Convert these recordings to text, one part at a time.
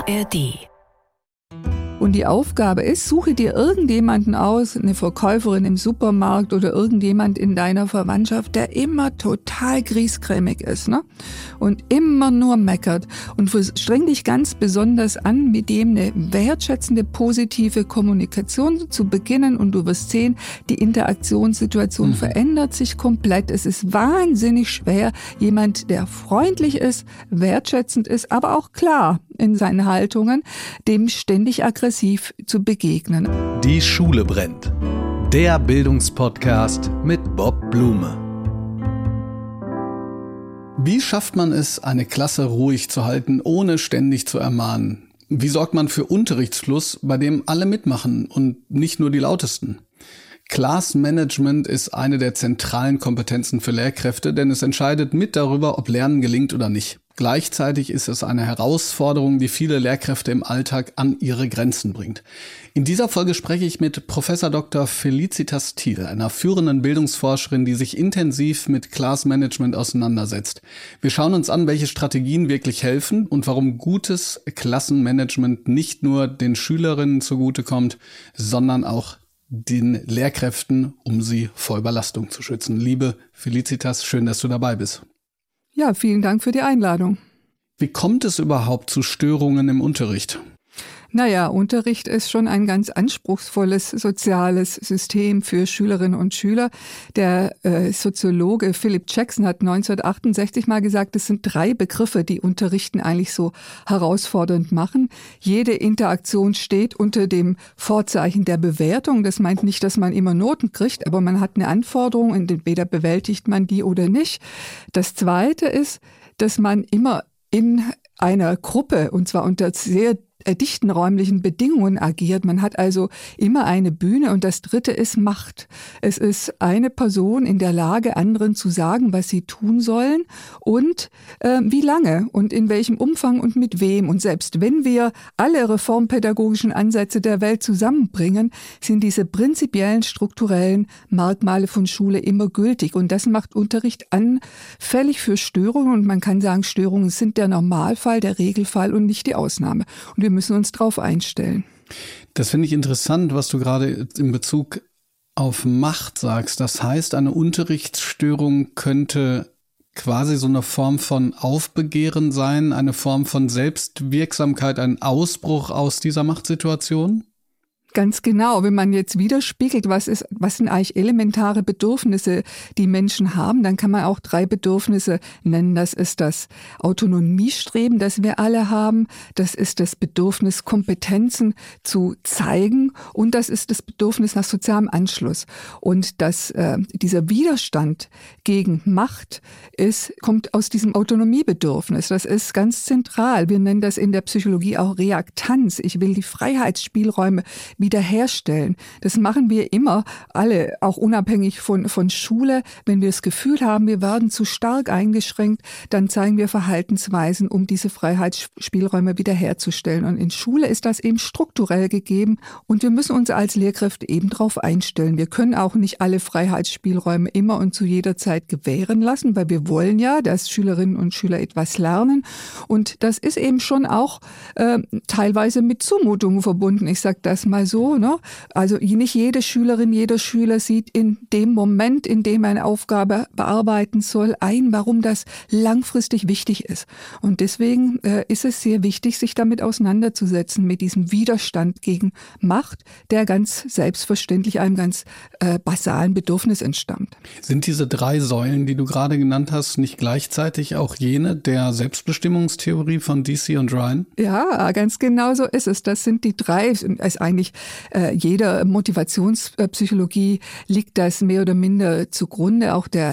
ARD. Und die Aufgabe ist, suche dir irgendjemanden aus, eine Verkäuferin im Supermarkt oder irgendjemand in deiner Verwandtschaft, der immer total griesgrämig ist, ne? Und immer nur meckert. Und streng dich ganz besonders an, mit dem eine wertschätzende, positive Kommunikation zu beginnen. Und du wirst sehen, die Interaktionssituation verändert sich komplett. Es ist wahnsinnig schwer, jemand, der freundlich ist, wertschätzend ist, aber auch klar in seinen Haltungen, dem ständig aggressiv zu begegnen. Die Schule brennt. Der Bildungspodcast mit Bob Blume. Wie schafft man es, eine Klasse ruhig zu halten, ohne ständig zu ermahnen? Wie sorgt man für Unterrichtsfluss, bei dem alle mitmachen und nicht nur die Lautesten? Class Management ist eine der zentralen Kompetenzen für Lehrkräfte, denn es entscheidet mit darüber, ob Lernen gelingt oder nicht. Gleichzeitig ist es eine Herausforderung, die viele Lehrkräfte im Alltag an ihre Grenzen bringt. In dieser Folge spreche ich mit Prof. Dr. Felicitas Thiel, einer führenden Bildungsforscherin, die sich intensiv mit Class Management auseinandersetzt. Wir schauen uns an, welche Strategien wirklich helfen und warum gutes Klassenmanagement nicht nur den Schülerinnen zugutekommt, sondern auch den Lehrkräften, um sie vor Überlastung zu schützen. Liebe Felicitas, schön, dass du dabei bist. Ja, vielen Dank für die Einladung. Wie kommt es überhaupt zu Störungen im Unterricht? Naja, Unterricht ist schon ein ganz anspruchsvolles soziales System für Schülerinnen und Schüler. Der Soziologe Philip Jackson hat 1968 mal gesagt, es sind 3 Begriffe, die Unterrichten eigentlich so herausfordernd machen. Jede Interaktion steht unter dem Vorzeichen der Bewertung. Das meint nicht, dass man immer Noten kriegt, aber man hat eine Anforderung und entweder bewältigt man die oder nicht. Das Zweite ist, dass man immer in einer Gruppe, und zwar unter sehr dichten räumlichen Bedingungen agiert. Man hat also immer eine Bühne. Und das Dritte ist Macht. Es ist eine Person in der Lage, anderen zu sagen, was sie tun sollen und wie lange und in welchem Umfang und mit wem. Und selbst wenn wir alle reformpädagogischen Ansätze der Welt zusammenbringen, sind diese prinzipiellen strukturellen Merkmale von Schule immer gültig. Und das macht Unterricht anfällig für Störungen. Und man kann sagen, Störungen sind der Normalfall, der Regelfall und nicht die Ausnahme. Und wir müssen uns darauf einstellen. Das finde ich interessant, was du gerade in Bezug auf Macht sagst. Das heißt, eine Unterrichtsstörung könnte quasi so eine Form von Aufbegehren sein, eine Form von Selbstwirksamkeit, ein Ausbruch aus dieser Machtsituation? Ganz genau. Wenn man jetzt widerspiegelt, was sind eigentlich elementare Bedürfnisse, die Menschen haben, dann kann man auch 3 Bedürfnisse nennen. Das ist das Autonomiestreben, das wir alle haben. Das ist das Bedürfnis, Kompetenzen zu zeigen. Und das ist das Bedürfnis nach sozialem Anschluss. Und dieser Widerstand gegen Macht kommt aus diesem Autonomiebedürfnis. Das ist ganz zentral. Wir nennen das in der Psychologie auch Reaktanz. Ich will die Freiheitsspielräume wiederherstellen. Das machen wir immer, alle, auch unabhängig von Schule. Wenn wir das Gefühl haben, wir werden zu stark eingeschränkt, dann zeigen wir Verhaltensweisen, um diese Freiheitsspielräume wiederherzustellen. Und in Schule ist das eben strukturell gegeben und wir müssen uns als Lehrkräfte eben darauf einstellen. Wir können auch nicht alle Freiheitsspielräume immer und zu jeder Zeit gewähren lassen, weil wir wollen ja, dass Schülerinnen und Schüler etwas lernen. Und das ist eben schon auch teilweise mit Zumutungen verbunden. Ich sage das mal so, ne? Also nicht jede Schülerin, jeder Schüler sieht in dem Moment, in dem er eine Aufgabe bearbeiten soll, ein, warum das langfristig wichtig ist. Und deswegen ist es sehr wichtig, sich damit auseinanderzusetzen, mit diesem Widerstand gegen Macht, der ganz selbstverständlich einem ganz basalen Bedürfnis entstammt. Sind diese 3 Säulen, die du gerade genannt hast, nicht gleichzeitig auch jene der Selbstbestimmungstheorie von Deci und Ryan? Ja, ganz genau so ist es. Das sind die 3, ist eigentlich jeder Motivationspsychologie liegt das mehr oder minder zugrunde, auch der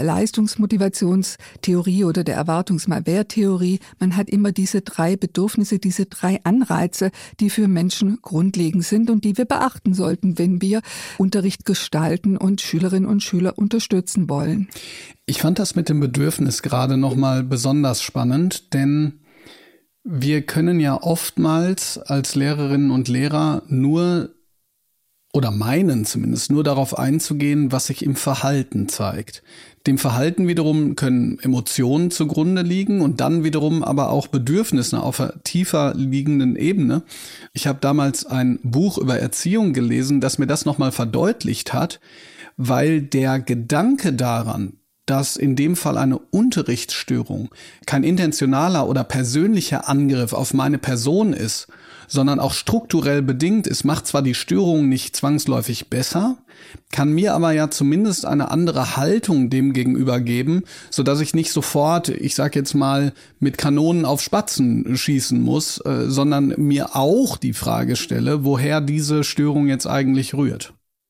Leistungsmotivationstheorie oder der Erwartungsmalwerttheorie. Man hat immer diese 3 Bedürfnisse, diese 3 Anreize, die für Menschen grundlegend sind und die wir beachten sollten, wenn wir Unterricht gestalten und Schülerinnen und Schüler unterstützen wollen. Ich fand das mit dem Bedürfnis gerade nochmal besonders spannend, denn wir können ja oftmals als Lehrerinnen und Lehrer nur oder meinen zumindest nur darauf einzugehen, was sich im Verhalten zeigt. Dem Verhalten wiederum können Emotionen zugrunde liegen und dann wiederum aber auch Bedürfnisse auf einer tiefer liegenden Ebene. Ich habe damals ein Buch über Erziehung gelesen, das mir das nochmal verdeutlicht hat, weil der Gedanke daran, dass in dem Fall eine Unterrichtsstörung kein intentionaler oder persönlicher Angriff auf meine Person ist, sondern auch strukturell bedingt ist, macht zwar die Störung nicht zwangsläufig besser, kann mir aber ja zumindest eine andere Haltung dem gegenüber geben, sodass ich nicht sofort, ich sag jetzt mal, mit Kanonen auf Spatzen schießen muss, sondern mir auch die Frage stelle, woher diese Störung jetzt eigentlich rührt.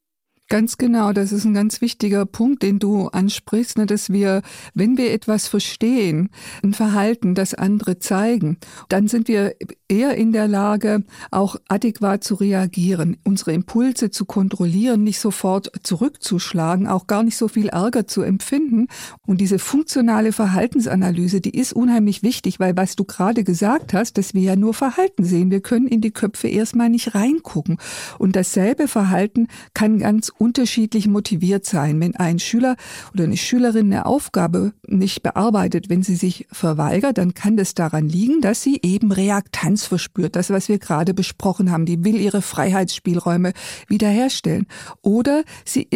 Ganz genau, das ist ein ganz wichtiger Punkt, den du ansprichst, ne, dass wir, wenn wir etwas verstehen, ein Verhalten, das andere zeigen, dann sind wir eher in der Lage, auch adäquat zu reagieren, unsere Impulse zu kontrollieren, nicht sofort zurückzuschlagen, auch gar nicht so viel Ärger zu empfinden. Und diese funktionale Verhaltensanalyse, die ist unheimlich wichtig, weil was du gerade gesagt hast, dass wir ja nur Verhalten sehen, wir können in die Köpfe erstmal nicht reingucken. Und dasselbe Verhalten kann ganz unterschiedlich motiviert sein. Wenn ein Schüler oder eine Schülerin eine Aufgabe nicht bearbeitet, wenn sie sich verweigert, dann kann das daran liegen, dass sie eben Reaktanz verspürt. Das, was wir gerade besprochen haben, die will ihre Freiheitsspielräume wiederherstellen. Oder sie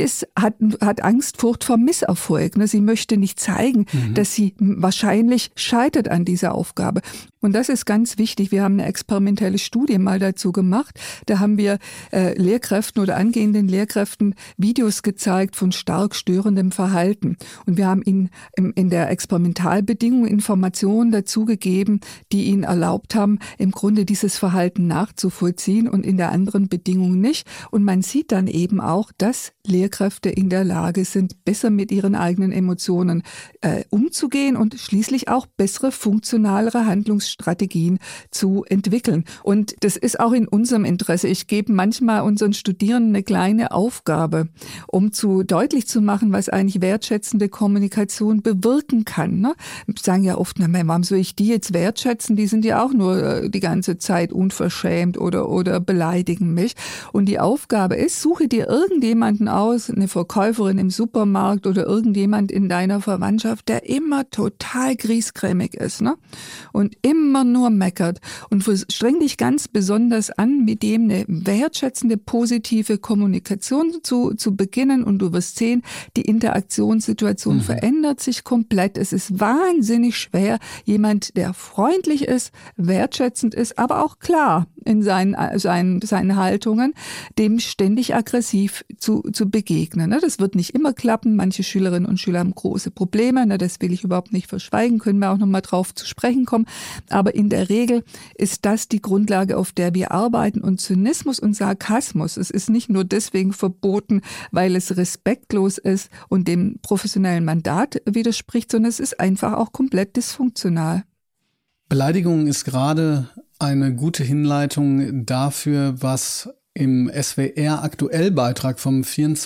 hat Angst, Furcht vor Misserfolg. Sie möchte nicht zeigen, dass sie wahrscheinlich scheitert an dieser Aufgabe. Und das ist ganz wichtig. Wir haben eine experimentelle Studie mal dazu gemacht. Da haben wir Lehrkräften oder angehenden Lehrkräften Videos gezeigt von stark störendem Verhalten. Und wir haben ihnen in der Experimentalbedingung Informationen dazugegeben, die ihnen erlaubt haben, im Grunde dieses Verhalten nachzuvollziehen und in der anderen Bedingung nicht. Und man sieht dann eben auch, dass Lehrkräfte in der Lage sind, besser mit ihren eigenen Emotionen umzugehen und schließlich auch bessere, funktionalere Handlungsstrategien zu entwickeln. Und das ist auch in unserem Interesse. Ich gebe manchmal unseren Studierenden eine kleine Aufgabe, um deutlich zu machen, was eigentlich wertschätzende Kommunikation bewirken kann. Ne? Wir sagen ja oft, warum soll ich die jetzt wertschätzen? Die sind ja auch nur die ganze Zeit unverschämt oder beleidigen mich. Und die Aufgabe ist, suche dir irgendjemanden aus, eine Verkäuferin im Supermarkt oder irgendjemand in deiner Verwandtschaft, der immer total griesgrämig ist, ne? Und immer nur meckert. Und streng dich ganz besonders an, mit dem eine wertschätzende, positive Kommunikation zu beginnen. Und du wirst sehen, die Interaktionssituation verändert sich komplett. Es ist wahnsinnig schwer, jemand, der freundlich ist, wertschätzend ist, aber auch klar in seinen Haltungen, dem ständig aggressiv zu begegnen. Das wird nicht immer klappen. Manche Schülerinnen und Schüler haben große Probleme. Das will ich überhaupt nicht verschweigen. Können wir auch noch mal drauf zu sprechen kommen. Aber in der Regel ist das die Grundlage, auf der wir arbeiten. Und Zynismus und Sarkasmus, es ist nicht nur deswegen verboten, weil es respektlos ist und dem professionellen Mandat widerspricht, sondern es ist einfach auch komplett dysfunktional. Beleidigung ist gerade eine gute Hinleitung dafür, was im SWR-Aktuellbeitrag vom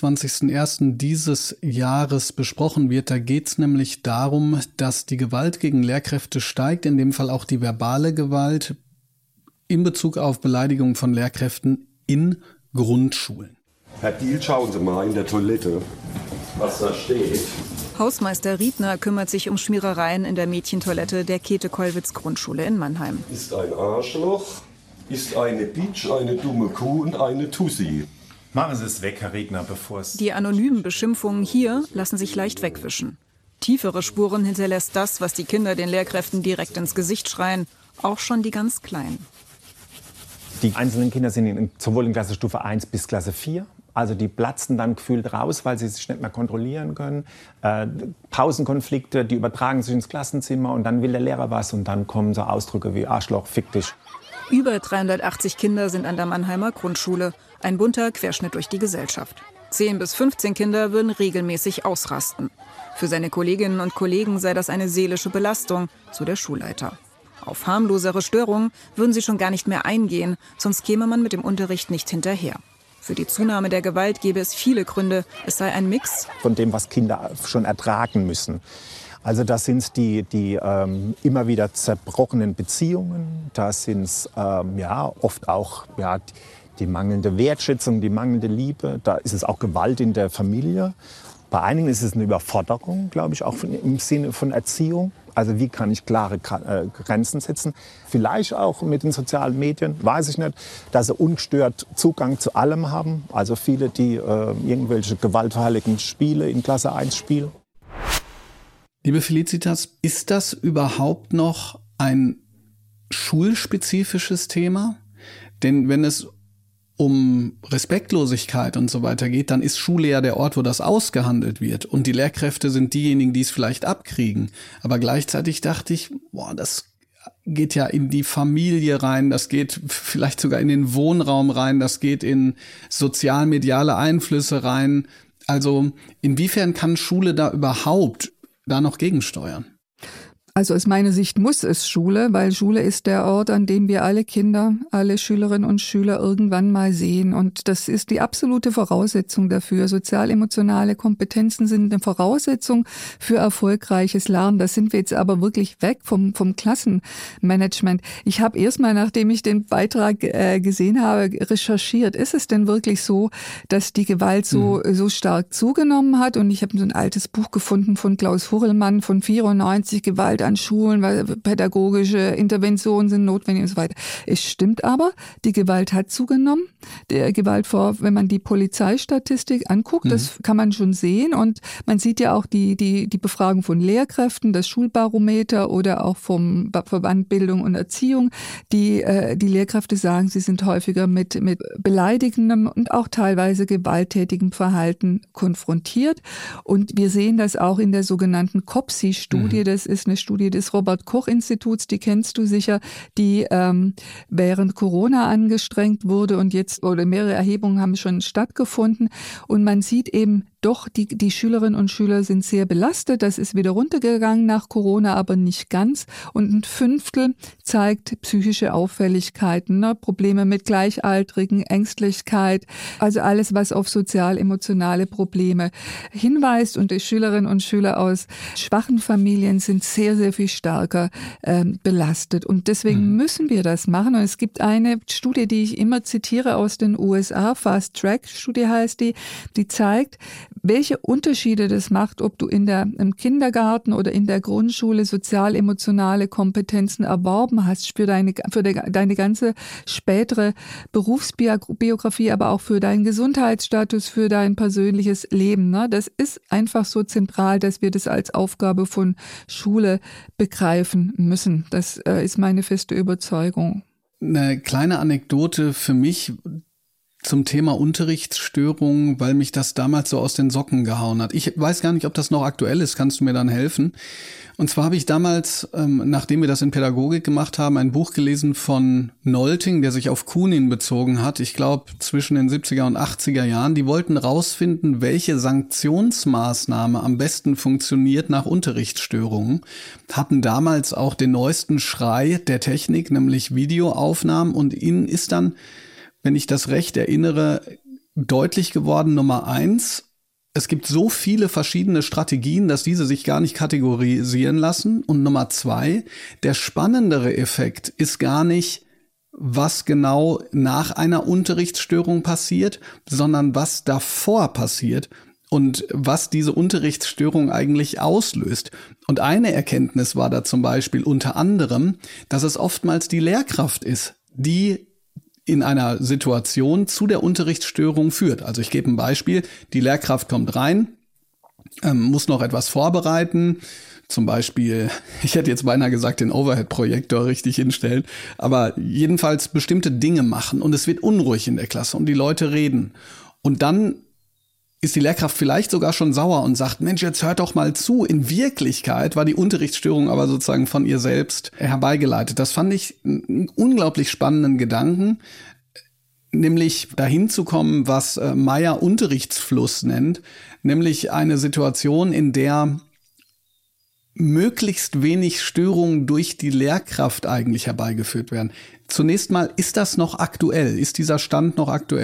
24.01. dieses Jahres besprochen wird. Da geht es nämlich darum, dass die Gewalt gegen Lehrkräfte steigt, in dem Fall auch die verbale Gewalt in Bezug auf Beleidigung von Lehrkräften in Grundschulen. Herr Diel, schauen Sie mal in der Toilette, was da steht. Hausmeister Riedner kümmert sich um Schmierereien in der Mädchentoilette der Käthe-Kollwitz-Grundschule in Mannheim. Ist ein Arschloch, ist eine Bitch, eine dumme Kuh und eine Tussi. Machen Sie es weg, Herr Riedner, bevor es... Die anonymen Beschimpfungen hier lassen sich leicht wegwischen. Tiefere Spuren hinterlässt das, was die Kinder den Lehrkräften direkt ins Gesicht schreien, auch schon die ganz Kleinen. Die einzelnen Kinder sind sowohl in Klassenstufe 1 bis Klasse 4. Also die platzen dann gefühlt raus, weil sie sich nicht mehr kontrollieren können. Pausenkonflikte, die übertragen sich ins Klassenzimmer und dann will der Lehrer was und dann kommen so Ausdrücke wie Arschloch, fick dich. Über 380 Kinder sind an der Mannheimer Grundschule. Ein bunter Querschnitt durch die Gesellschaft. 10 bis 15 Kinder würden regelmäßig ausrasten. Für seine Kolleginnen und Kollegen sei das eine seelische Belastung, so der Schulleiter. Auf harmlosere Störungen würden sie schon gar nicht mehr eingehen, sonst käme man mit dem Unterricht nicht hinterher. Für die Zunahme der Gewalt gäbe es viele Gründe. Es sei ein Mix von dem, was Kinder schon ertragen müssen. Also das sind die immer wieder zerbrochenen Beziehungen. Das sind oft auch Die mangelnde Wertschätzung, die mangelnde Liebe, da ist es auch Gewalt in der Familie. Bei einigen ist es eine Überforderung, glaube ich, auch im Sinne von Erziehung. Also wie kann ich klare Grenzen setzen? Vielleicht auch mit den sozialen Medien, weiß ich nicht, dass sie ungestört Zugang zu allem haben. Also viele, die irgendwelche gewaltverherrlichenden Spiele in Klasse 1 spielen. Liebe Felicitas, ist das überhaupt noch ein schulspezifisches Thema? Denn wenn es um Respektlosigkeit und so weiter geht, dann ist Schule ja der Ort, wo das ausgehandelt wird. Und die Lehrkräfte sind diejenigen, die es vielleicht abkriegen. Aber gleichzeitig dachte ich, das geht ja in die Familie rein, das geht vielleicht sogar in den Wohnraum rein, das geht in sozial-mediale Einflüsse rein. Also inwiefern kann Schule da überhaupt noch gegensteuern? Also aus meiner Sicht muss es Schule, weil Schule ist der Ort, an dem wir alle Kinder, alle Schülerinnen und Schüler irgendwann mal sehen. Und das ist die absolute Voraussetzung dafür. Sozial-emotionale Kompetenzen sind eine Voraussetzung für erfolgreiches Lernen. Da sind wir jetzt aber wirklich weg vom Klassenmanagement. Ich habe erstmal, nachdem ich den Beitrag gesehen habe, recherchiert. Ist es denn wirklich so, dass die Gewalt so stark zugenommen hat? Und ich habe so ein altes Buch gefunden von Klaus Hurrellmann von 94, Gewalt an Schulen, weil pädagogische Interventionen sind notwendig und so weiter. Es stimmt aber, die Gewalt hat zugenommen. Der Gewalt wenn man die Polizeistatistik anguckt, das kann man schon sehen. Und man sieht ja auch die Befragung von Lehrkräften, das Schulbarometer oder auch vom Verband Bildung und Erziehung. Die Lehrkräfte sagen, sie sind häufiger mit beleidigendem und auch teilweise gewalttätigem Verhalten konfrontiert. Und wir sehen das auch in der sogenannten COPSI-Studie. Das ist eine Studie des Robert-Koch-Instituts, die kennst du sicher, die während Corona angestrengt wurde und jetzt, oder mehrere Erhebungen haben schon stattgefunden. Und man sieht eben doch, die Schülerinnen und Schüler sind sehr belastet. Das ist wieder runtergegangen nach Corona, aber nicht ganz. Und 1/5 zeigt psychische Auffälligkeiten, Probleme mit Gleichaltrigen, Ängstlichkeit, also alles, was auf sozial-emotionale Probleme hinweist. Und die Schülerinnen und Schüler aus schwachen Familien sind sehr, sehr viel stärker belastet. Und deswegen müssen wir das machen. Und es gibt eine Studie, die ich immer zitiere aus den USA, Fast Track Studie heißt die zeigt, welche Unterschiede das macht, ob du im Kindergarten oder in der Grundschule sozial-emotionale Kompetenzen erworben hast für deine ganze spätere Berufsbiografie, aber auch für deinen Gesundheitsstatus, für dein persönliches Leben. Ne? Das ist einfach so zentral, dass wir das als Aufgabe von Schule begreifen müssen. Das ist meine feste Überzeugung. Eine kleine Anekdote für mich zum Thema Unterrichtsstörungen, weil mich das damals so aus den Socken gehauen hat. Ich weiß gar nicht, ob das noch aktuell ist. Kannst du mir dann helfen? Und zwar habe ich damals, nachdem wir das in Pädagogik gemacht haben, ein Buch gelesen von Nolting, der sich auf Kunin bezogen hat. Ich glaube, zwischen den 70er und 80er Jahren. Die wollten rausfinden, welche Sanktionsmaßnahme am besten funktioniert nach Unterrichtsstörungen. Hatten damals auch den neuesten Schrei der Technik, nämlich Videoaufnahmen. Und ihnen ist dann, wenn ich das recht erinnere, deutlich geworden, Nummer 1, es gibt so viele verschiedene Strategien, dass diese sich gar nicht kategorisieren lassen. Und Nummer 2, der spannendere Effekt ist gar nicht, was genau nach einer Unterrichtsstörung passiert, sondern was davor passiert und was diese Unterrichtsstörung eigentlich auslöst. Und eine Erkenntnis war da zum Beispiel unter anderem, dass es oftmals die Lehrkraft ist, die in einer Situation zu der Unterrichtsstörung führt. Also ich gebe ein Beispiel, die Lehrkraft kommt rein, muss noch etwas vorbereiten, zum Beispiel, ich hätte jetzt beinahe gesagt, den Overhead-Projektor richtig hinstellen, aber jedenfalls bestimmte Dinge machen und es wird unruhig in der Klasse und die Leute reden. Und dann ist die Lehrkraft vielleicht sogar schon sauer und sagt, Mensch, jetzt hört doch mal zu. In Wirklichkeit war die Unterrichtsstörung aber sozusagen von ihr selbst herbeigeleitet. Das fand ich einen unglaublich spannenden Gedanken, nämlich dahin zu kommen, was Meyer Unterrichtsfluss nennt, nämlich eine Situation, in der möglichst wenig Störungen durch die Lehrkraft eigentlich herbeigeführt werden. Zunächst mal, ist das noch aktuell? Ist dieser Stand noch aktuell?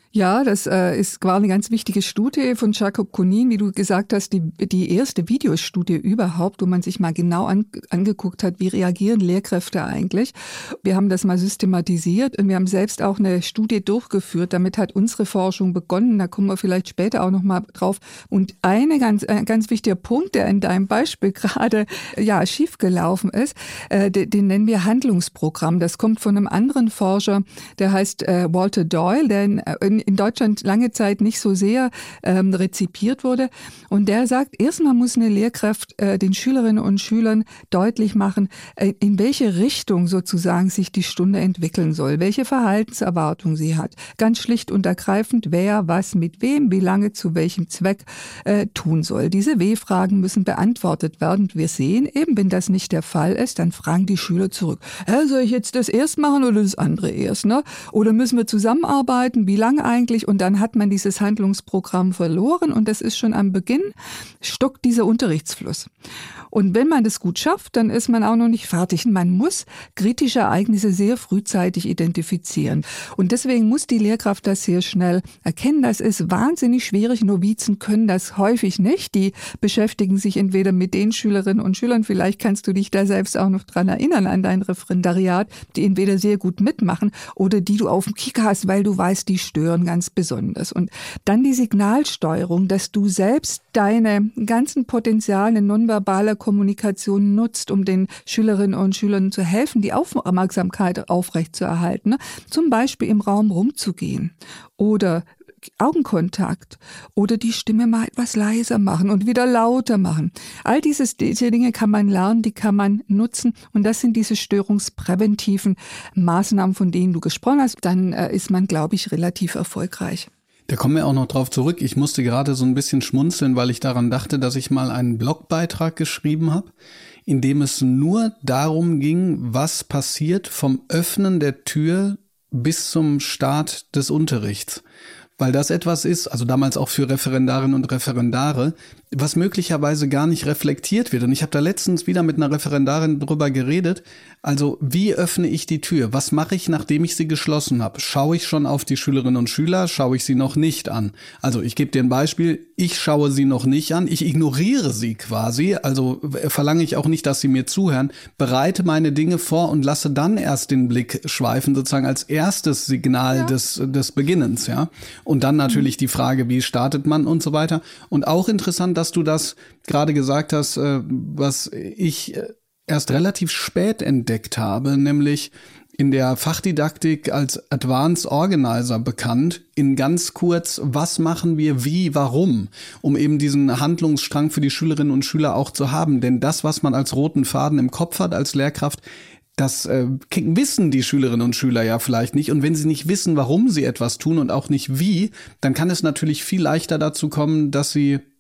Ja, das war eine ganz wichtige Studie von Jacob Konin, wie du gesagt hast, die erste Videostudie überhaupt, wo man sich mal genau angeguckt hat, wie reagieren Lehrkräfte eigentlich. Wir haben das mal systematisiert und wir haben selbst auch eine Studie durchgeführt. Damit hat unsere Forschung begonnen. Da kommen wir vielleicht später auch noch mal drauf. Und ein ganz wichtiger Punkt, der in deinem Beispiel gerade schiefgelaufen ist, den nennen wir Handlungsprogramm. Das kommt von einem anderen Forscher, der heißt Walter Doyle, der in Deutschland lange Zeit nicht so sehr rezipiert wurde. Und der sagt, erstmal muss eine Lehrkraft den Schülerinnen und Schülern deutlich machen, in welche Richtung sozusagen sich die Stunde entwickeln soll, welche Verhaltenserwartung sie hat. Ganz schlicht und ergreifend, wer was mit wem, wie lange zu welchem Zweck tun soll. Diese W-Fragen müssen beantwortet werden. Wir sehen eben, wenn das nicht der Fall ist, dann fragen die Schüler zurück. Soll ich jetzt das erst machen oder das andere erst? Ne? Oder müssen wir zusammenarbeiten? Wie lange eigentlich? Und dann hat man dieses Handlungsprogramm verloren und das ist schon am Beginn, stockt dieser Unterrichtsfluss. Und wenn man das gut schafft, dann ist man auch noch nicht fertig. Man muss kritische Ereignisse sehr frühzeitig identifizieren. Und deswegen muss die Lehrkraft das sehr schnell erkennen. Das ist wahnsinnig schwierig. Novizen können das häufig nicht. Die beschäftigen sich entweder mit den Schülerinnen und Schülern, vielleicht kannst du dich da selbst auch noch dran erinnern an dein Referendariat, die entweder sehr gut mitmachen oder die du auf dem Kicker hast, weil du weißt, die stören ganz besonders. Und dann die Signalsteuerung, dass du selbst deine ganzen Potenziale nonverbaler Kommunikation nutzt, um den Schülerinnen und Schülern zu helfen, die Aufmerksamkeit aufrechtzuerhalten. Zum Beispiel im Raum rumzugehen oder Augenkontakt oder die Stimme mal etwas leiser machen und wieder lauter machen. All diese Dinge kann man lernen, die kann man nutzen und das sind diese störungspräventiven Maßnahmen, von denen du gesprochen hast. Dann ist man, glaube ich, relativ erfolgreich. Da kommen wir auch noch drauf zurück. Ich musste gerade so ein bisschen schmunzeln, weil ich daran dachte, dass ich mal einen Blogbeitrag geschrieben habe, in dem es nur darum ging, was passiert vom Öffnen der Tür bis zum Start des Unterrichts. Weil das etwas ist, also damals auch für Referendarinnen und Referendare, was möglicherweise gar nicht reflektiert wird. Und ich habe da letztens wieder mit einer Referendarin drüber geredet. Also wie öffne ich die Tür? Was mache ich, nachdem ich sie geschlossen habe? Schaue ich schon auf die Schülerinnen und Schüler? Schaue ich sie noch nicht an? Also ich gebe dir ein Beispiel. Ich schaue sie noch nicht an. Ich ignoriere sie quasi. Also verlange ich auch nicht, dass sie mir zuhören. Bereite meine Dinge vor und lasse dann erst den Blick schweifen, sozusagen als erstes Signal des Beginnens, ja. Und dann natürlich die Frage, wie startet man und so weiter. Und auch interessant, dass du das gerade gesagt hast, was ich erst relativ spät entdeckt habe, nämlich in der Fachdidaktik als Advanced Organizer bekannt, in ganz kurz, was machen wir, wie, warum, um eben diesen Handlungsstrang für die Schülerinnen und Schüler auch zu haben. Denn das, was man als roten Faden im Kopf hat als Lehrkraft, das wissen die Schülerinnen und Schüler ja vielleicht nicht. Und wenn sie nicht wissen, warum sie etwas tun und auch nicht wie, dann kann es natürlich viel leichter dazu kommen, dass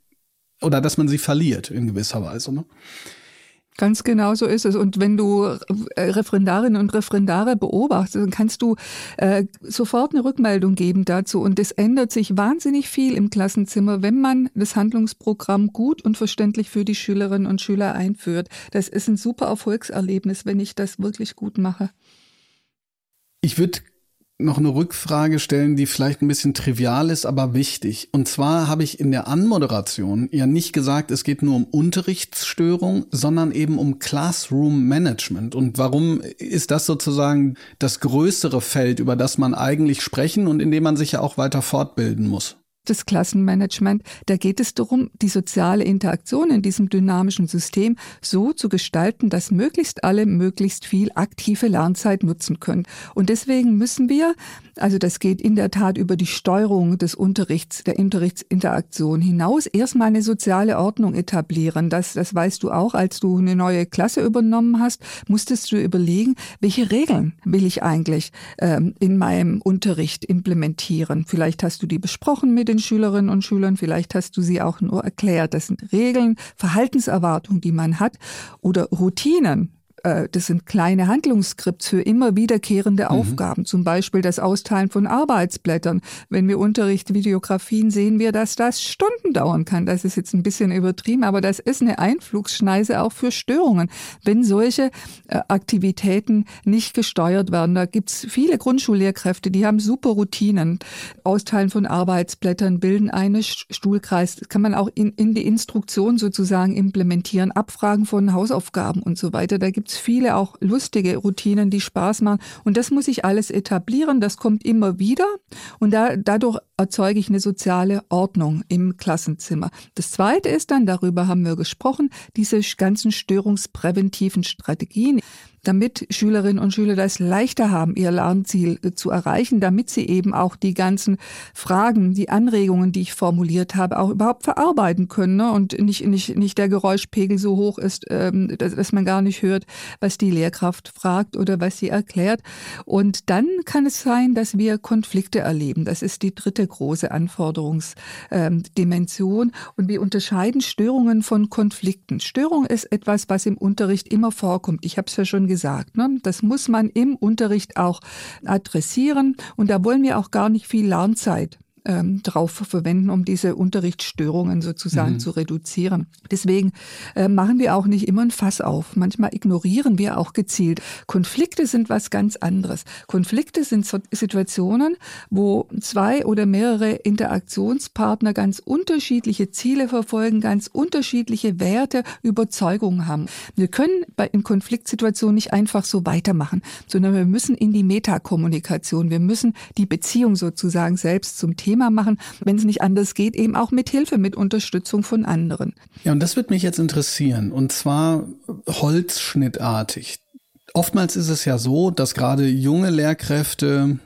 man sie verliert in gewisser Weise, ne? Ganz genau so ist es. Und wenn du Referendarinnen und Referendare beobachtest, dann kannst du sofort eine Rückmeldung geben dazu. Und es ändert sich wahnsinnig viel im Klassenzimmer, wenn man das Handlungsprogramm gut und verständlich für die Schülerinnen und Schüler einführt. Das ist ein super Erfolgserlebnis, wenn ich das wirklich gut mache. Ich würde noch eine Rückfrage stellen, die vielleicht ein bisschen trivial ist, aber wichtig. Und zwar habe ich in der Anmoderation ja nicht gesagt, es geht nur um Unterrichtsstörung, sondern eben um Classroom Management. Und warum ist das sozusagen das größere Feld, über das man eigentlich sprechen und in dem man sich ja auch weiter fortbilden muss? Das Klassenmanagement, da geht es darum, die soziale Interaktion in diesem dynamischen System so zu gestalten, dass möglichst alle möglichst viel aktive Lernzeit nutzen können. Und deswegen müssen wir, also das geht in der Tat über die Steuerung des Unterrichts, der Unterrichtsinteraktion hinaus, erstmal eine soziale Ordnung etablieren. Das weißt du auch, als du eine neue Klasse übernommen hast, musstest du überlegen, welche Regeln will ich eigentlich in meinem Unterricht implementieren. Vielleicht hast du die besprochen mit den Schülerinnen und Schülern, vielleicht hast du sie auch nur erklärt. Das sind Regeln, Verhaltenserwartungen, die man hat oder Routinen. das sind kleine Handlungsskripts für immer wiederkehrende Aufgaben, zum Beispiel das Austeilen von Arbeitsblättern. Wenn wir Unterrichtsvideografien sehen wir, dass das Stunden dauern kann. Das ist jetzt ein bisschen übertrieben, aber das ist eine Einflugsschneise auch für Störungen, wenn solche Aktivitäten nicht gesteuert werden. Da gibt's viele Grundschullehrkräfte, die haben super Routinen. Austeilen von Arbeitsblättern, bilden einen Stuhlkreis. Das kann man auch in die Instruktion sozusagen implementieren. Abfragen von Hausaufgaben und so weiter. Da gibt's viele auch lustige Routinen, die Spaß machen. Und das muss ich alles etablieren. Das kommt immer wieder. Und dadurch erzeuge ich eine soziale Ordnung im Klassenzimmer. Das Zweite ist dann, darüber haben wir gesprochen, diese ganzen störungspräventiven Strategien, damit Schülerinnen und Schüler das leichter haben, ihr Lernziel zu erreichen, damit sie eben auch die ganzen Fragen, die Anregungen, die ich formuliert habe, auch überhaupt verarbeiten können, ne? Und nicht der Geräuschpegel so hoch ist, dass man gar nicht hört, was die Lehrkraft fragt oder was sie erklärt. Und dann kann es sein, dass wir Konflikte erleben. Das ist die dritte große Anforderungsdimension. Und wir unterscheiden Störungen von Konflikten. Störung ist etwas, was im Unterricht immer vorkommt. Ich habe es ja schon gesagt, ne? Das muss man im Unterricht auch adressieren. Und da wollen wir auch gar nicht viel Lernzeit drauf verwenden, um diese Unterrichtsstörungen sozusagen zu reduzieren. Deswegen machen wir auch nicht immer ein Fass auf. Manchmal ignorieren wir auch gezielt. Konflikte sind was ganz anderes. Konflikte sind Situationen, wo zwei oder mehrere Interaktionspartner ganz unterschiedliche Ziele verfolgen, ganz unterschiedliche Werte, Überzeugungen haben. Wir können in Konfliktsituationen nicht einfach so weitermachen, sondern wir müssen in die Metakommunikation, wir müssen die Beziehung sozusagen selbst zum Thema machen, wenn es nicht anders geht, eben auch mit Hilfe, mit Unterstützung von anderen. Ja, und das wird mich jetzt interessieren, und zwar holzschnittartig. Oftmals ist es ja so, dass gerade junge Lehrkräfte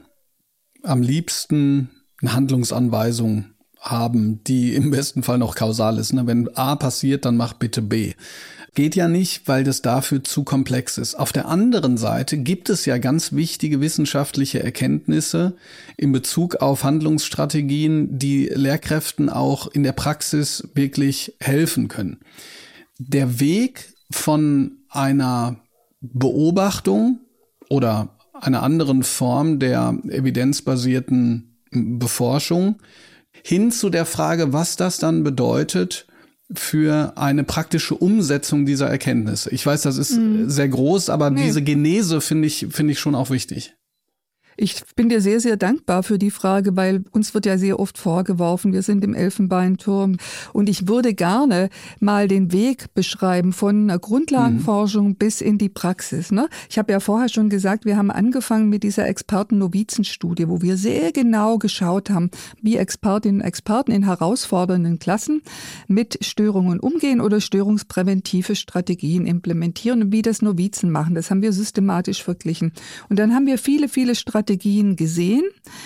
am liebsten eine Handlungsanweisung haben, die im besten Fall noch kausal ist. Wenn A passiert, dann mach bitte B. Geht ja nicht, weil das dafür zu komplex ist. Auf der anderen Seite gibt es ja ganz wichtige wissenschaftliche Erkenntnisse in Bezug auf Handlungsstrategien, die Lehrkräften auch in der Praxis wirklich helfen können. Der Weg von einer Beobachtung oder einer anderen Form der evidenzbasierten Beforschung hin zu der Frage, was das dann bedeutet für eine praktische Umsetzung dieser Erkenntnisse. Ich weiß, das ist sehr groß, aber diese Genese finde ich schon auch wichtig. Ich bin dir sehr, sehr dankbar für die Frage, weil uns wird ja sehr oft vorgeworfen, wir sind im Elfenbeinturm. Und ich würde gerne mal den Weg beschreiben von einer Grundlagenforschung bis in die Praxis. Ne? Ich habe ja vorher schon gesagt, wir haben angefangen mit dieser Experten-Novizen-Studie, wo wir sehr genau geschaut haben, wie Expertinnen und Experten in herausfordernden Klassen mit Störungen umgehen oder störungspräventive Strategien implementieren und wie das Novizen machen. Das haben wir systematisch verglichen. Und dann haben wir viele, viele Strategien gesehen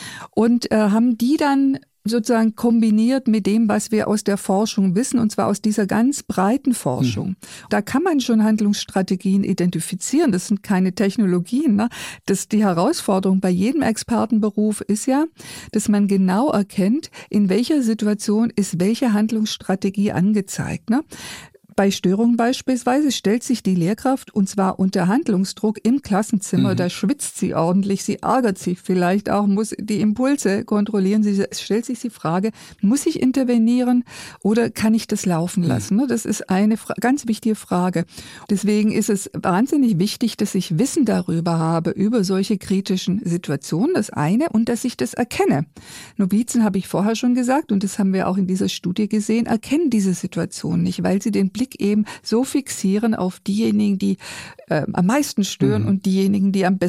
und haben die dann sozusagen kombiniert mit dem, was wir aus der Forschung wissen, und zwar aus dieser ganz breiten Forschung. Da kann man schon Handlungsstrategien identifizieren. Das sind keine Technologien. Ne? Die Herausforderung bei jedem Expertenberuf ist ja, dass man genau erkennt, in welcher Situation ist welche Handlungsstrategie angezeigt. Ne? Bei Störungen beispielsweise stellt sich die Lehrkraft, und zwar unter Handlungsdruck im Klassenzimmer, da schwitzt sie ordentlich, sie ärgert sich vielleicht auch, muss die Impulse kontrollieren. Es stellt sich die Frage, muss ich intervenieren oder kann ich das laufen lassen? Das ist eine ganz wichtige Frage. Deswegen ist es wahnsinnig wichtig, dass ich Wissen darüber habe, über solche kritischen Situationen, das eine, und dass ich das erkenne. Novizen, habe ich vorher schon gesagt, und das haben wir auch in dieser Studie gesehen, erkennen diese Situation nicht, weil sie den Blick eben so fixieren auf diejenigen, die am meisten stören und diejenigen, die am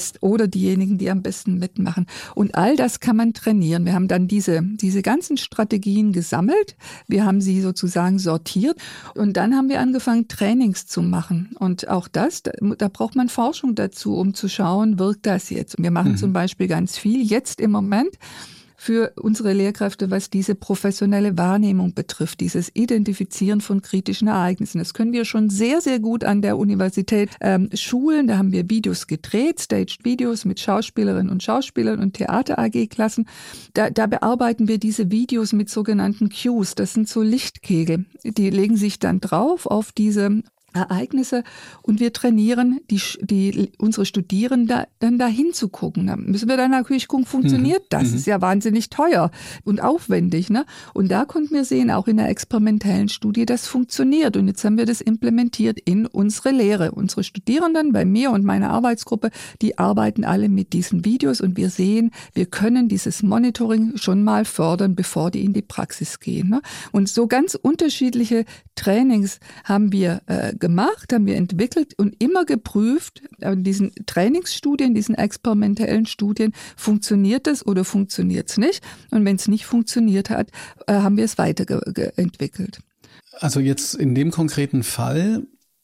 besten mitmachen. Und all das kann man trainieren. Wir haben dann diese ganzen Strategien gesammelt. Wir haben sie sozusagen sortiert. Und dann haben wir angefangen, Trainings zu machen. Und auch da braucht man Forschung dazu, um zu schauen, wirkt das jetzt? Und wir machen zum Beispiel ganz viel jetzt im Moment für unsere Lehrkräfte, was diese professionelle Wahrnehmung betrifft, dieses Identifizieren von kritischen Ereignissen. Das können wir schon sehr, sehr gut an der Universität schulen. Da haben wir Videos gedreht, Staged Videos mit Schauspielerinnen und Schauspielern und Theater-AG-Klassen. Da bearbeiten wir diese Videos mit sogenannten Cues. Das sind so Lichtkegel. Die legen sich dann drauf auf diese Ereignisse und wir trainieren unsere Studierenden dann dahin zu gucken. Da müssen wir dann natürlich gucken, funktioniert das? Ist ja wahnsinnig teuer und aufwendig, ne? Und da konnten wir sehen, auch in der experimentellen Studie, das funktioniert. Und jetzt haben wir das implementiert in unsere Lehre. Unsere Studierenden bei mir und meiner Arbeitsgruppe, die arbeiten alle mit diesen Videos und wir sehen, wir können dieses Monitoring schon mal fördern, bevor die in die Praxis gehen, ne? Und so ganz unterschiedliche Trainings haben wir gemacht, haben wir entwickelt und immer geprüft, in diesen Trainingsstudien, diesen experimentellen Studien, funktioniert es oder funktioniert es nicht? Und wenn es nicht funktioniert hat, haben wir es weiterentwickelt. Also jetzt in dem konkreten Fall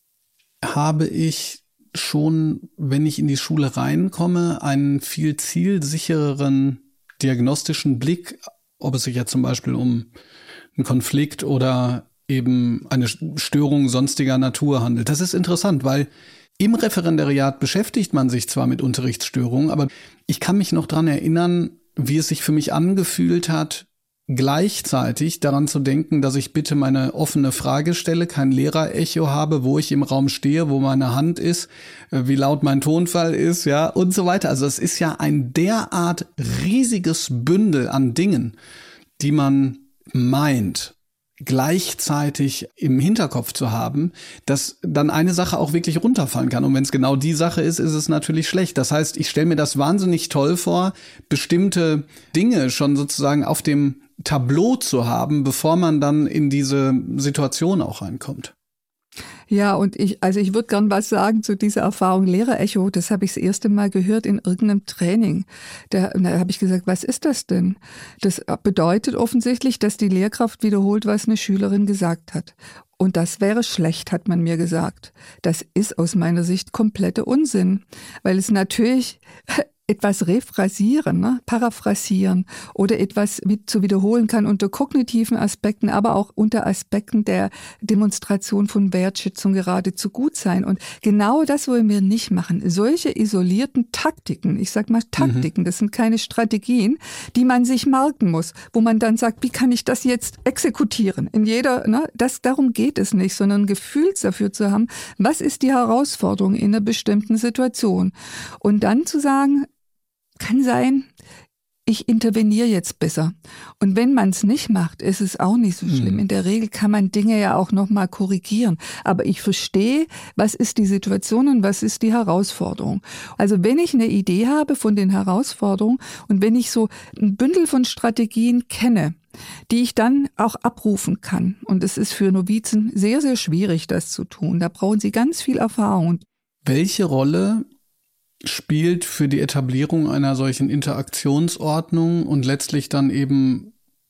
habe ich schon, wenn ich in die Schule reinkomme, einen viel zielsichereren diagnostischen Blick, ob es sich jetzt zum Beispiel um einen Konflikt oder eben eine Störung sonstiger Natur handelt. Das ist interessant, weil im Referendariat beschäftigt man sich zwar mit Unterrichtsstörungen, aber ich kann mich noch dran erinnern, wie es sich für mich angefühlt hat, gleichzeitig daran zu denken, dass ich bitte meine offene Frage stelle, kein Lehrerecho habe, wo ich im Raum stehe, wo meine Hand ist, wie laut mein Tonfall ist, ja, und so weiter. Also es ist ja ein derart riesiges Bündel an Dingen, die man meint, gleichzeitig im Hinterkopf zu haben, dass dann eine Sache auch wirklich runterfallen kann. Und wenn es genau die Sache ist, ist es natürlich schlecht. Das heißt, ich stelle mir das wahnsinnig toll vor, bestimmte Dinge schon sozusagen auf dem Tableau zu haben, bevor man dann in diese Situation auch reinkommt. Ja, und ich würde gern was sagen zu dieser Erfahrung Lehrerecho. Das habe ich das erste Mal gehört in irgendeinem Training. Da habe ich gesagt, was ist das denn? Das bedeutet offensichtlich, dass die Lehrkraft wiederholt, was eine Schülerin gesagt hat. Und das wäre schlecht, hat man mir gesagt. Das ist aus meiner Sicht kompletter Unsinn, weil es natürlich etwas rephrasieren, ne? Paraphrasieren oder etwas zu wiederholen kann unter kognitiven Aspekten, aber auch unter Aspekten der Demonstration von Wertschätzung geradezu gut sein. Und genau das wollen wir nicht machen. Solche isolierten Taktiken, ich sag mal Taktiken, das sind keine Strategien, die man sich merken muss, wo man dann sagt, wie kann ich das jetzt exekutieren? In jeder, ne? Darum geht es nicht, sondern ein Gefühl dafür zu haben, was ist die Herausforderung in einer bestimmten Situation? Und dann zu sagen, kann sein, ich interveniere jetzt besser. Und wenn man es nicht macht, ist es auch nicht so schlimm. In der Regel kann man Dinge ja auch nochmal korrigieren. Aber ich verstehe, was ist die Situation und was ist die Herausforderung. Also wenn ich eine Idee habe von den Herausforderungen und wenn ich so ein Bündel von Strategien kenne, die ich dann auch abrufen kann. Und es ist für Novizen sehr, sehr schwierig, das zu tun. Da brauchen sie ganz viel Erfahrung. Welche Rolle spielt für die Etablierung einer solchen Interaktionsordnung und letztlich dann eben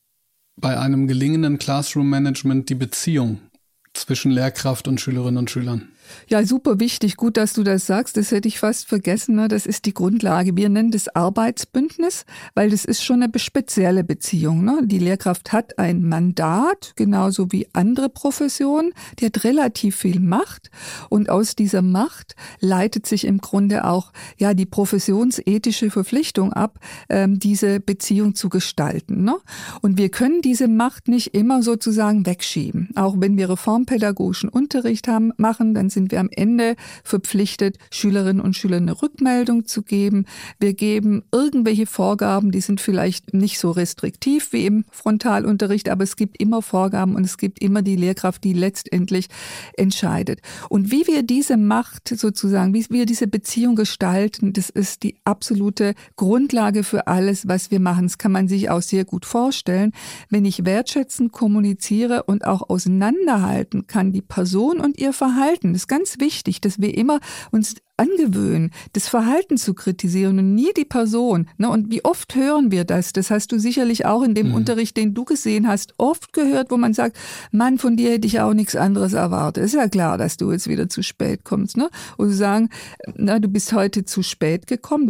bei einem gelingenden Classroom-Management die Beziehung zwischen Lehrkraft und Schülerinnen und Schülern? Ja, super wichtig. Gut, dass du das sagst. Das hätte ich fast vergessen. Ne? Das ist die Grundlage. Wir nennen das Arbeitsbündnis, weil das ist schon eine spezielle Beziehung. Ne? Die Lehrkraft hat ein Mandat, genauso wie andere Professionen. Die hat relativ viel Macht. Und aus dieser Macht leitet sich im Grunde auch ja die professionsethische Verpflichtung ab, diese Beziehung zu gestalten. Ne? Und wir diese Macht nicht immer sozusagen wegschieben. Auch wenn wir reformpädagogischen Unterricht machen, dann sind wir am Ende verpflichtet, Schülerinnen und Schülern eine Rückmeldung zu geben. Wir geben irgendwelche Vorgaben, die sind vielleicht nicht so restriktiv wie im Frontalunterricht, aber es gibt immer Vorgaben und es gibt immer die Lehrkraft, die letztendlich entscheidet. Und wie wir diese Macht sozusagen, wie wir diese Beziehung gestalten, das ist die absolute Grundlage für alles, was wir machen. Das kann man sich auch sehr gut vorstellen. Wenn ich wertschätzend kommuniziere und auch auseinanderhalten kann, die Person und ihr Verhalten, das ist ganz wichtig, dass wir immer uns angewöhnen, das Verhalten zu kritisieren und nie die Person. Ne? Und wie oft hören wir das? Das hast du sicherlich auch in dem Unterricht, den du gesehen hast, oft gehört, wo man sagt, Mann, von dir hätte ich auch nichts anderes erwartet. Ist ja klar, dass du jetzt wieder zu spät kommst. Ne? Und sagen, na, du bist heute zu spät gekommen,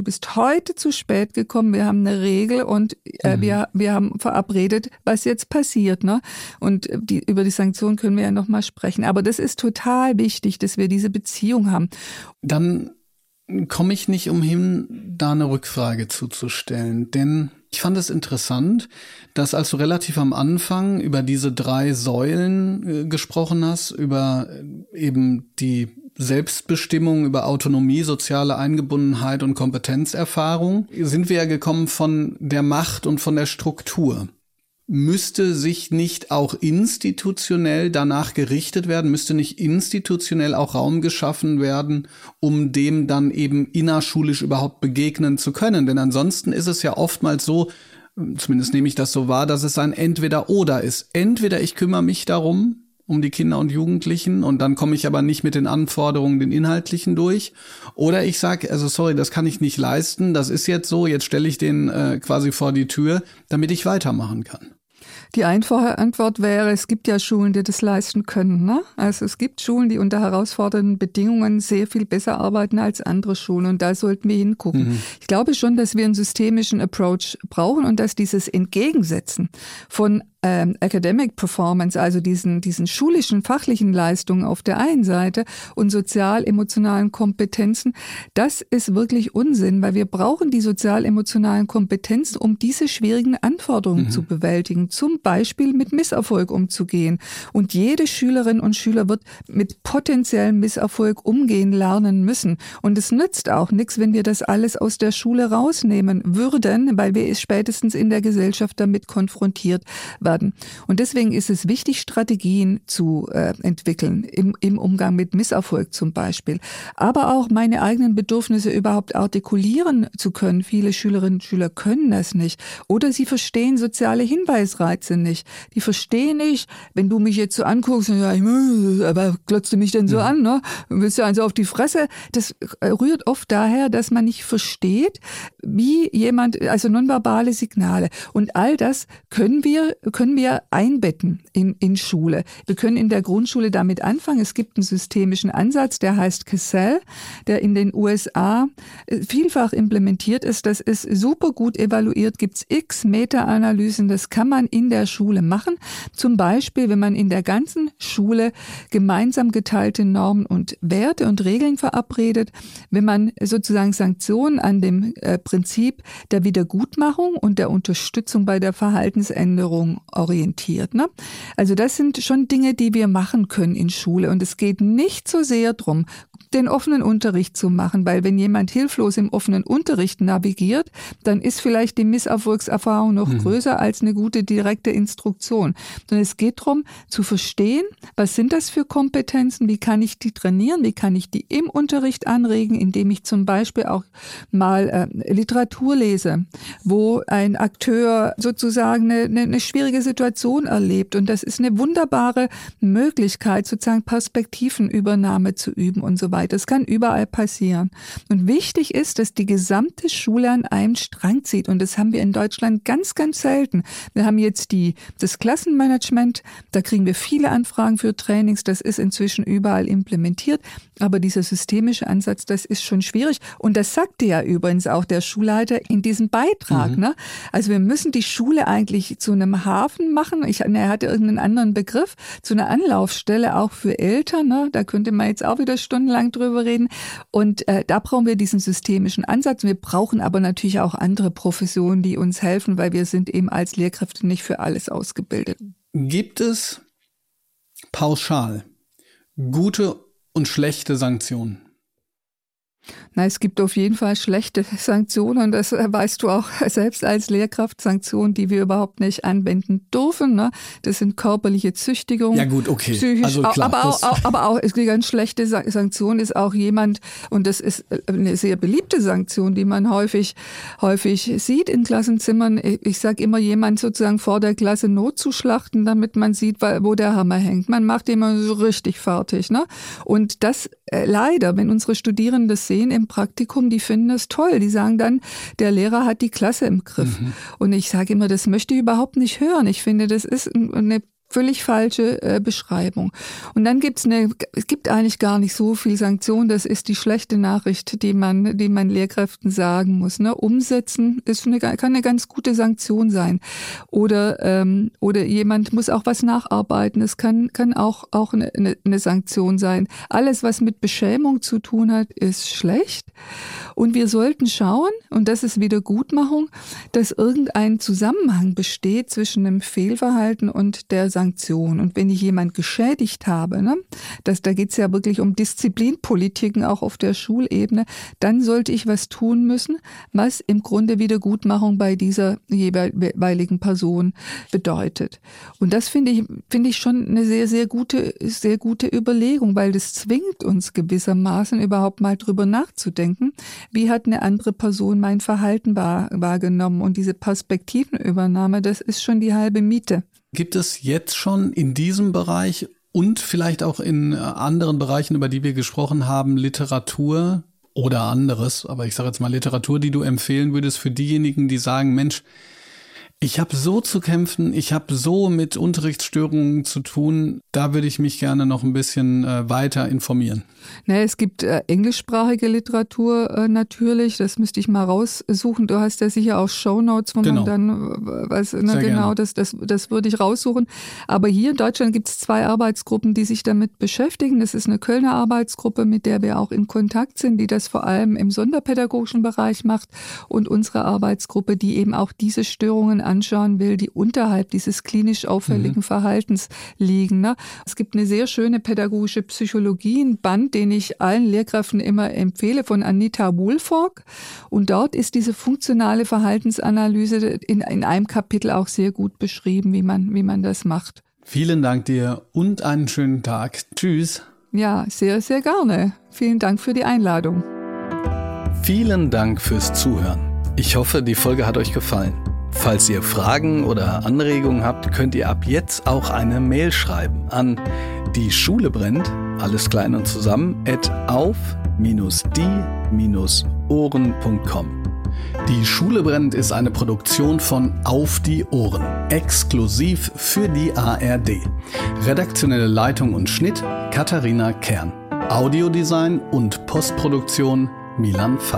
wir haben eine Regel und wir haben verabredet, was jetzt passiert. Ne? Und über die Sanktionen können wir ja nochmal sprechen. Aber das ist total wichtig, dass wir diese Beziehung haben. Dann komme ich nicht umhin, da eine Rückfrage zuzustellen. Denn Ich fand es interessant, dass als du relativ am Anfang über diese 3 Säulen gesprochen hast, über eben die Selbstbestimmung, über Autonomie, soziale Eingebundenheit und Kompetenzerfahrung, sind wir ja gekommen von der Macht und von der Struktur. Müsste sich nicht auch institutionell danach gerichtet werden? Müsste nicht institutionell auch Raum geschaffen werden, um dem dann eben innerschulisch überhaupt begegnen zu können? Denn ansonsten ist es ja oftmals so, zumindest nehme ich das so wahr, dass es ein Entweder-Oder ist. Entweder ich kümmere mich darum, um die Kinder und Jugendlichen, und dann komme ich aber nicht mit den Anforderungen, den inhaltlichen durch. Oder ich sage, also sorry, das kann ich nicht leisten, das ist jetzt so, jetzt stelle ich den quasi vor die Tür, damit ich weitermachen kann. Die einfache Antwort wäre, es gibt ja Schulen, die das leisten können, ne? Also es gibt Schulen, die unter herausfordernden Bedingungen sehr viel besser arbeiten als andere Schulen, und da sollten wir hingucken. Ich glaube schon, dass wir einen systemischen Approach brauchen und dass dieses Entgegensetzen von Academic Performance, also diesen schulischen, fachlichen Leistungen auf der einen Seite und sozial-emotionalen Kompetenzen, das ist wirklich Unsinn, weil wir brauchen die sozial-emotionalen Kompetenzen, um diese schwierigen Anforderungen zu bewältigen, zum Beispiel mit Misserfolg umzugehen. Und jede Schülerin und Schüler wird mit potenziellem Misserfolg umgehen lernen müssen. Und es nützt auch nichts, wenn wir das alles aus der Schule rausnehmen würden, weil wir spätestens in der Gesellschaft damit konfrontiert werden. Und deswegen ist es wichtig, Strategien zu entwickeln, im Umgang mit Misserfolg zum Beispiel. Aber auch meine eigenen Bedürfnisse überhaupt artikulieren zu können. Viele Schülerinnen und Schüler können das nicht. Oder sie verstehen soziale Hinweisreize nicht. Die verstehen nicht, wenn du mich jetzt so anguckst, ja, aber glotzt du mich denn so an, ne? Willst du also auf die Fresse? Das rührt oft daher, dass man nicht versteht, wie jemand, also nonverbale Signale. Und all das können wir einbetten in Schule. Wir können in der Grundschule damit anfangen. Es gibt einen systemischen Ansatz, der heißt CASEL, der in den USA vielfach implementiert ist. Das ist super gut evaluiert, gibt's x Meta-Analysen, das kann man in der Schule machen. Zum Beispiel, wenn man in der ganzen Schule gemeinsam geteilte Normen und Werte und Regeln verabredet, wenn man sozusagen Sanktionen an dem Prinzip der Wiedergutmachung und der Unterstützung bei der Verhaltensänderung orientiert, ne? Also das sind schon Dinge, die wir machen können in Schule. Und es geht nicht so sehr darum, den offenen Unterricht zu machen, weil wenn jemand hilflos im offenen Unterricht navigiert, dann ist vielleicht die Misserfolgserfahrung noch größer als eine gute direkte Instruktion. Sondern es geht darum, zu verstehen, was sind das für Kompetenzen, wie kann ich die trainieren, wie kann ich die im Unterricht anregen, indem ich zum Beispiel auch mal Literatur lese, wo ein Akteur sozusagen eine schwierige Situation erlebt. Und das ist eine wunderbare Möglichkeit, sozusagen Perspektivenübernahme zu üben und so weiter. Das kann überall passieren. Und wichtig ist, dass die gesamte Schule an einem Strang zieht. Und das haben wir in Deutschland ganz, ganz selten. Wir haben jetzt das Klassenmanagement. Da kriegen wir viele Anfragen für Trainings. Das ist inzwischen überall implementiert. Aber dieser systemische Ansatz, das ist schon schwierig. Und das sagte ja übrigens auch der Schulleiter in diesem Beitrag. Ne? Also wir müssen die Schule eigentlich zu einem Hafen machen. Er hatte irgendeinen anderen Begriff. Zu einer Anlaufstelle auch für Eltern. Ne? Da könnte man jetzt auch wieder stundenlang drüber reden. Und da brauchen wir diesen systemischen Ansatz. Wir brauchen aber natürlich auch andere Professionen, die uns helfen, weil wir sind eben als Lehrkräfte nicht für alles ausgebildet. Gibt es pauschal gute und schlechte Sanktionen? Na, es gibt auf jeden Fall schlechte Sanktionen, das weißt du auch selbst als Lehrkraft, Sanktionen, die wir überhaupt nicht anwenden dürfen. Ne? Das sind körperliche Züchtigungen. Ja gut, okay. Psychisch, also klar, aber auch eine ganz schlechte Sanktion ist auch jemand, und das ist eine sehr beliebte Sanktion, die man häufig sieht in Klassenzimmern. Ich sage immer, jemand sozusagen vor der Klasse notzuschlachten, damit man sieht, wo der Hammer hängt. Man macht immer so richtig fertig. Ne? Und das leider, wenn unsere Studierenden das sehen im Praktikum, die finden das toll. Die sagen dann, der Lehrer hat die Klasse im Griff. Und ich sage immer, das möchte ich überhaupt nicht hören. Ich finde, das ist eine völlig falsche Beschreibung. Und dann es gibt eigentlich gar nicht so viel Sanktion. Das ist die schlechte Nachricht, die man Lehrkräften sagen muss. Ne? Umsetzen kann eine ganz gute Sanktion sein. Oder jemand muss auch was nacharbeiten. Es kann auch eine Sanktion sein. Alles, was mit Beschämung zu tun hat, ist schlecht. Und wir sollten schauen, und das ist Wiedergutmachung, dass irgendein Zusammenhang besteht zwischen dem Fehlverhalten und der Sanktion. Und wenn ich jemand geschädigt habe, ne, da geht es ja wirklich um Disziplinpolitiken auch auf der Schulebene, dann sollte ich was tun müssen, was im Grunde Wiedergutmachung bei dieser jeweiligen Person bedeutet. Und das finde ich schon eine sehr, sehr gute Überlegung, weil das zwingt uns gewissermaßen überhaupt mal drüber nachzudenken, wie hat eine andere Person mein Verhalten wahrgenommen. Und diese Perspektivenübernahme, das ist schon die halbe Miete. Gibt es jetzt schon in diesem Bereich und vielleicht auch in anderen Bereichen, über die wir gesprochen haben, Literatur oder anderes, aber ich sage jetzt mal Literatur, die du empfehlen würdest für diejenigen, die sagen, Mensch, ich habe so zu kämpfen, ich habe so mit Unterrichtsstörungen zu tun, da würde ich mich gerne noch ein bisschen weiter informieren. Es gibt englischsprachige Literatur natürlich, das müsste ich mal raussuchen. Du hast ja sicher auch Shownotes, wo man dann das würde ich raussuchen. Aber hier in Deutschland gibt es 2 Arbeitsgruppen, die sich damit beschäftigen. Das ist eine Kölner Arbeitsgruppe, mit der wir auch in Kontakt sind, die das vor allem im sonderpädagogischen Bereich macht, und unsere Arbeitsgruppe, die eben auch diese Störungen anschauen will, die unterhalb dieses klinisch auffälligen Verhaltens liegen. Ne? Es gibt eine sehr schöne pädagogische Psychologie, ein Band, den ich allen Lehrkräften immer empfehle, von Anita Wohlfork. Und dort ist diese funktionale Verhaltensanalyse in einem Kapitel auch sehr gut beschrieben, wie man das macht. Vielen Dank dir und einen schönen Tag. Tschüss. Ja, sehr, sehr gerne. Vielen Dank für die Einladung. Vielen Dank fürs Zuhören. Ich hoffe, die Folge hat euch gefallen. Falls ihr Fragen oder Anregungen habt, könnt ihr ab jetzt auch eine Mail schreiben an @die-schule-brennt, alles klein und zusammen, @auf-die-ohren.com. Die Schule brennt ist eine Produktion von Auf die Ohren, exklusiv für die ARD. Redaktionelle Leitung und Schnitt Katharina Kern. Audiodesign und Postproduktion Milan Fey.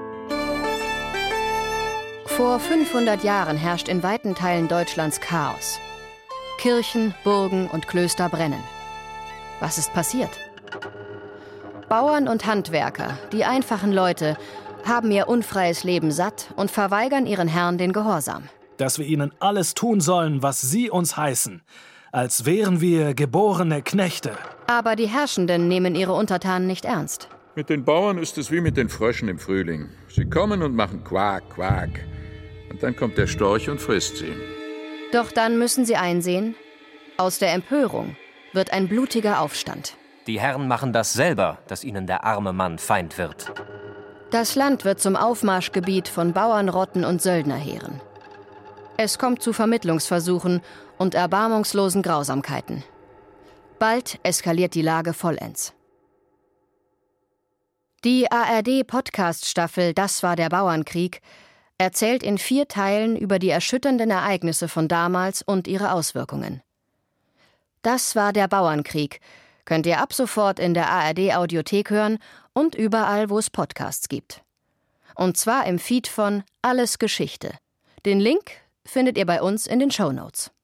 Vor 500 Jahren herrscht in weiten Teilen Deutschlands Chaos. Kirchen, Burgen und Klöster brennen. Was ist passiert? Bauern und Handwerker, die einfachen Leute, haben ihr unfreies Leben satt und verweigern ihren Herren den Gehorsam. Dass wir ihnen alles tun sollen, was sie uns heißen, als wären wir geborene Knechte. Aber die Herrschenden nehmen ihre Untertanen nicht ernst. Mit den Bauern ist es wie mit den Fröschen im Frühling. Sie kommen und machen Quak, Quak. Und dann kommt der Storch und frisst sie. Doch dann müssen sie einsehen, aus der Empörung wird ein blutiger Aufstand. Die Herren machen das selber, dass ihnen der arme Mann Feind wird. Das Land wird zum Aufmarschgebiet von Bauernrotten und Söldnerheeren. Es kommt zu Vermittlungsversuchen und erbarmungslosen Grausamkeiten. Bald eskaliert die Lage vollends. Die ARD-Podcast-Staffel »Das war der Bauernkrieg« erzählt in 4 Teilen über die erschütternden Ereignisse von damals und ihre Auswirkungen. »Das war der Bauernkrieg« könnt ihr ab sofort in der ARD-Audiothek hören und überall, wo es Podcasts gibt. Und zwar im Feed von Alles Geschichte. Den Link findet ihr bei uns in den Shownotes.